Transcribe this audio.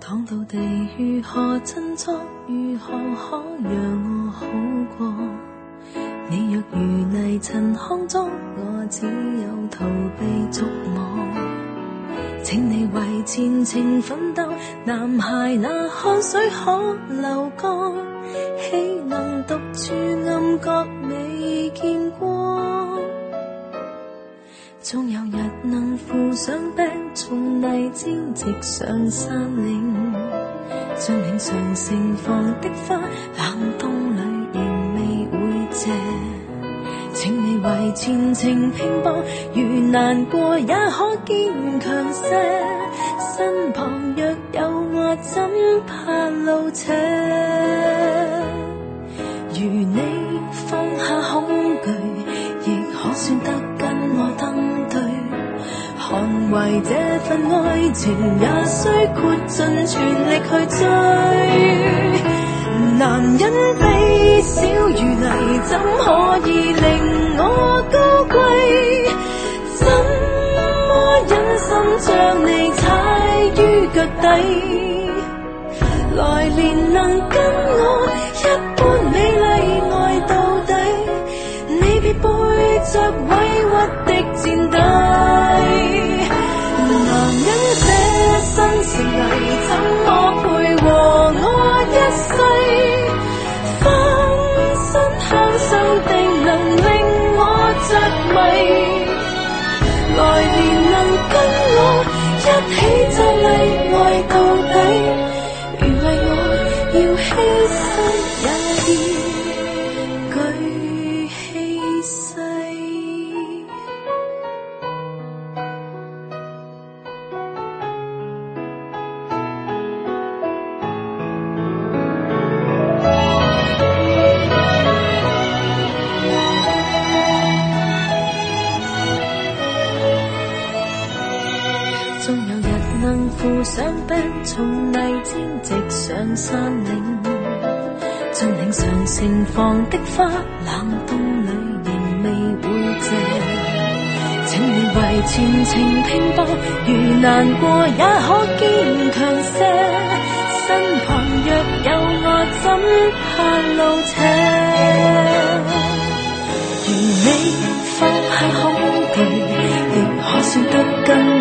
當到地如何振作，如何可讓我好過？你若如泥塵康莊，我只有逃避觸摸。請你為前程奮鬥，男孩那汗水可流乾，豈能獨處暗角未見光？終有日能扶上壁，從泥沼直上山嶺，將嶺上盛放的花，冷冬裏仍未會謝。請你為前程拼搏，如難過也可堅強些。身旁若有我，怎怕路斜？如你放下恐懼，亦可算得跟我登對。捍衛這份愛情，也需豁盡全力去追。男人微小如泥，怎可以令我高貴？怎麼忍心將你踩於腳底？來年能跟我一般美麗愛到底，你別背着委屈的墊底。男人這身情泥，怎麼配和我一世？翻身享受定能令我着迷，來年能跟我一起壯麗愛到底，如為我要犧牲也要舉氣勢。終有日能扶上壁，從泥沼直上山嶺，將嶺上盛放的花，冷冬裏仍未會謝。請你為前程拼搏，如難過也可堅強些。身旁若有我，怎怕路斜？如你放下恐懼，亦可算得跟